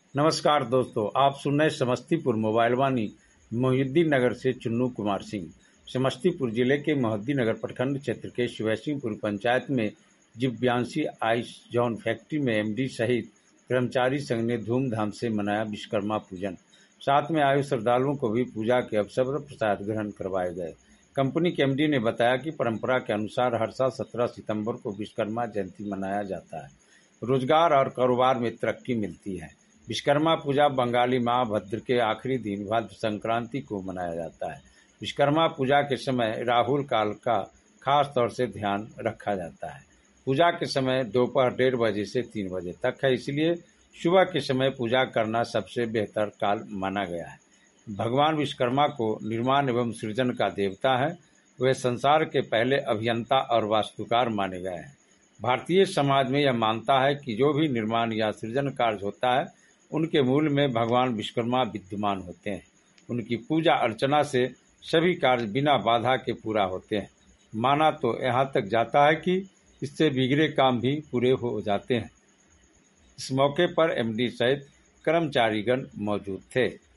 नमस्कार दोस्तों, आप सुन रहे समस्तीपुर मोबाइल वाणी। मोहिउद्दीन नगर से चुन्नू कुमार सिंह। समस्तीपुर जिले के मोहिउद्दीन नगर प्रखंड क्षेत्र के शिवैसिंहपुर पंचायत में दिव्यांशी आइस जॉन फैक्ट्री में एमडी सहित कर्मचारी संघ ने धूमधाम से मनाया विश्वकर्मा पूजन। साथ में आयु श्रद्धालुओं को भी पूजा के अवसर पर प्रसाद ग्रहण करवाए गए। कंपनी के एमडी ने बताया कि परंपरा के अनुसार हर साल 17 सितंबर को विश्वकर्मा जयंती मनाया जाता है। रोजगार और कारोबार में तरक्की मिलती है। विश्वकर्मा पूजा बंगाली माह भद्र के आखिरी दिन भद्र संक्रांति को मनाया जाता है। विश्वकर्मा पूजा के समय राहुल काल का खास तौर से ध्यान रखा जाता है। पूजा के समय दोपहर 1:30 बजे से 3 बजे तक है, इसलिए सुबह के समय पूजा करना सबसे बेहतर काल माना गया है। भगवान विश्वकर्मा को निर्माण एवं सृजन का देवता है। वे संसार के पहले अभियंता और वास्तुकार माने गए हैं। भारतीय समाज में यह मानता है कि जो भी निर्माण या सृजन कार्य होता है उनके मूल में भगवान विश्वकर्मा विद्यमान होते हैं। उनकी पूजा अर्चना से सभी कार्य बिना बाधा के पूरा होते हैं। माना तो यहाँ तक जाता है कि इससे बिगड़े काम भी पूरे हो जाते हैं। इस मौके पर एमडी सहित कर्मचारीगण मौजूद थे।